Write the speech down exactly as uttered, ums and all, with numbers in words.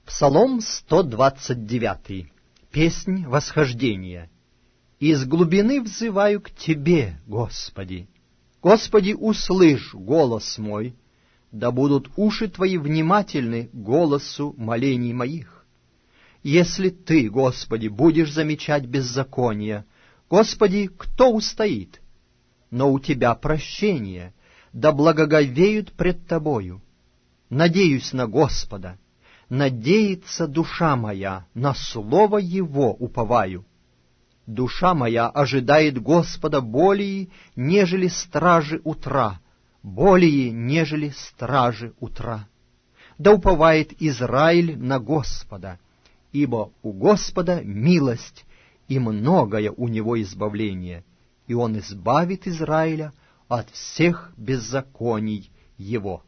Псалом сто двадцать девять. Песнь восхождения. «Из глубины взываю к Тебе, Господи! Господи, услышь голос мой, да будут уши Твои внимательны голосу молений моих. Если Ты, Господи, будешь замечать беззаконие, Господи, кто устоит? Но у Тебя прощение, да благоговеют пред Тобою. Надеюсь на Господа, надеется душа моя, на слово Его уповаю. Душа моя ожидает Господа более, нежели стражи утра, более, нежели стражи утра. Да уповает Израиль на Господа, ибо у Господа милость, и многое у Него избавление, и Он избавит Израиля от всех беззаконий его».